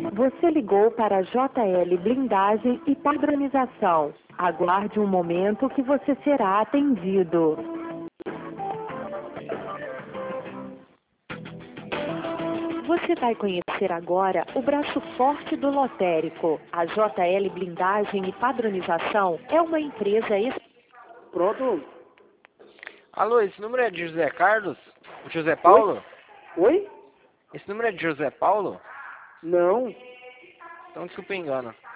Você ligou para a JL Blindagem e Padronização. Aguarde um momento que você será atendido. Você vai conhecer agora o braço forte do lotérico. A JL Blindagem e Padronização é uma empresa... Pronto. Alô, esse número é de José Carlos? José Paulo? Oi? Esse número é de José Paulo? Não. Então desculpa o engano.